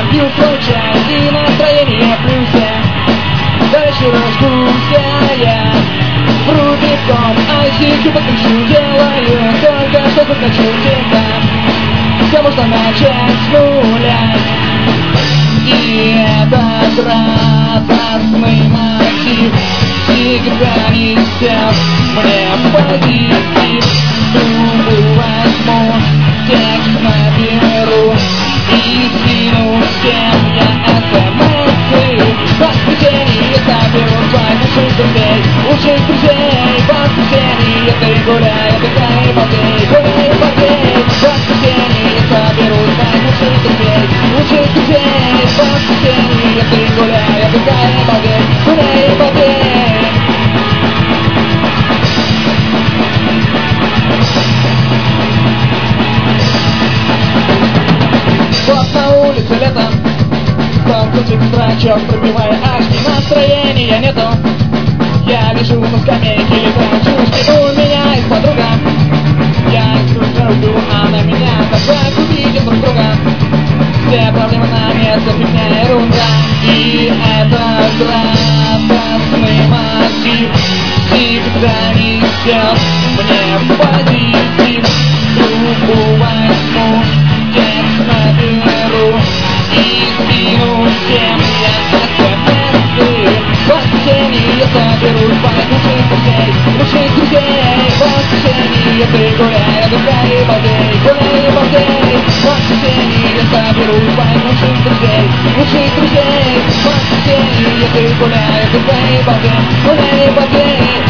Пью свой чай и настроение в плюсе. Дальше раздулся я в Рубикон, ICQ подключу, делаю только что захочу тебя. Все можно начать с нуля. И этот радостный мотив всегда несет мне позитив. Трубу возьму, текст наберу и скину всем я смс-ы. В воскресенье соберу своих лучших друзей. В воскресенье ты гуляй, отдыхай и балдей, гуляй и балдей. В воскресенье соберу своих лучших друзей. В воскресенье ты гуляй, отдыхай и балдей, гуляй и балдей. Вот на улице лето, солнце строчок, пробивая очки, настроения нету. Я лежу на скамейке, летаю чушки, у меня есть подруга. Я их люблю, она меня, давай увидим друг друга. Все проблемы на место, фигня, ерунда. И этот радостный мотив всегда несет мне позитив. Трубку возьму, текст наберу и скину всем я смс-ы. В воскресенье соберу своих лучших друзей. В воскресенье ты гуляй, отдыхай и балдей, гуляй и балдей. В воскресенье соберу своих лучших друзей. В воскресенье ты гуляй, отдыхай и балдей, гуляй и балдей.